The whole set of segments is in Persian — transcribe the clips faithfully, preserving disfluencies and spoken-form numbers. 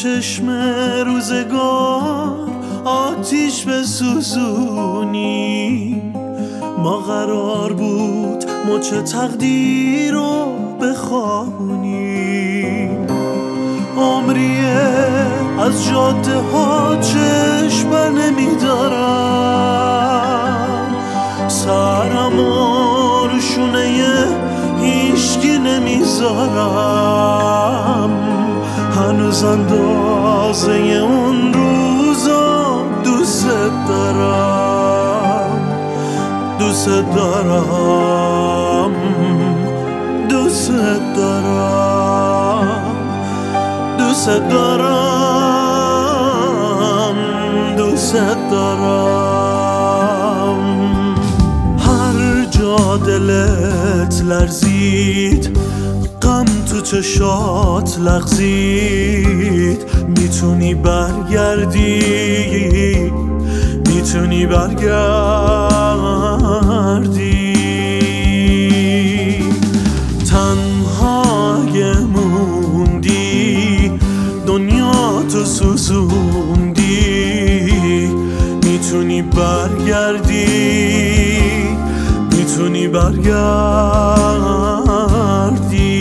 چشم روزگار آتیش بسوزونیم. ما قرار بود مچ تقدیر رو بخوابونیم. عمریه از جاده ها چشم بر نمیدارم، سرم و روشونه هیچکی نمیذارم. هنوز اندازه اون روزا دوست دارم، دوست دارم، دوست دارم، دوست دارم، دوست دارم. هر جا دلت لرزید، غم تو چشات لغزید، میتونی برگردی، میتونی برگردی. تنهای موندی، دنیا تو سوزوندی، میتونی برگردی، میتونی برگردی.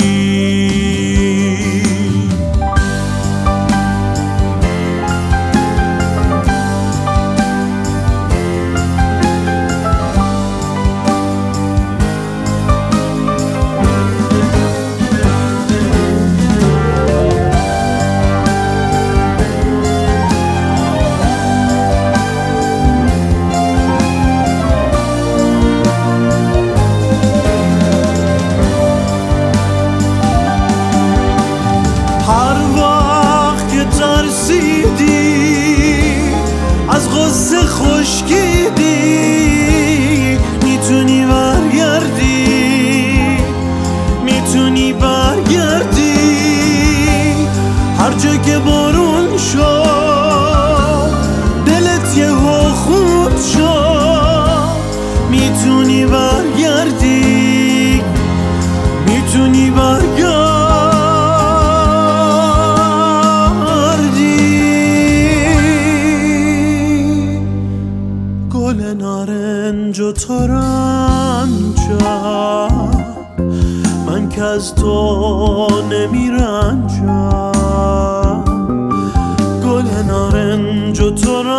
از غصه خشکیدی، میتونی برگردی، میتونی برگردی. هر جا که بارون شد دلت یه خود شد، میتونی برگردی، میتونی برگردی. گل نارنج و ترنجم، من که از تو نمیرنجم. گل نارنج و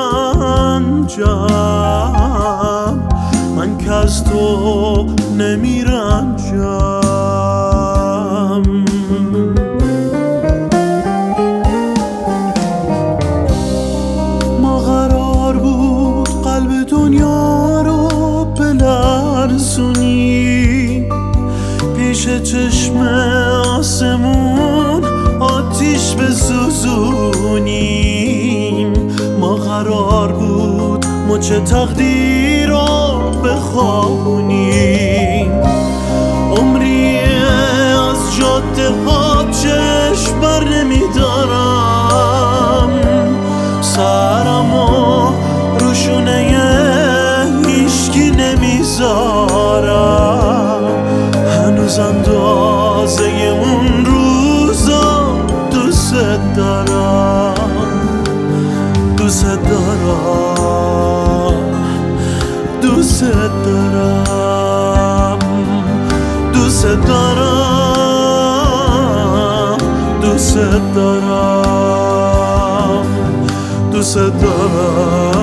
ترنجم، من که از تو نمیرنجم. ما قرار بود قلب دنیا رو بلرزونی، پیش چشم آسمون آتیش بسوزونیم. ما قرار بود مچ تقدیر رو بخوابونیم. عمریه از جاده ها چشم بر نمیدارم، سرم و روشونه هیچکی نمیذارم. هنوز اندازه اون روزا دوست دارم، دوست دارم، دوست دارم، دوست دارم، دوست دارم، دوست دارم.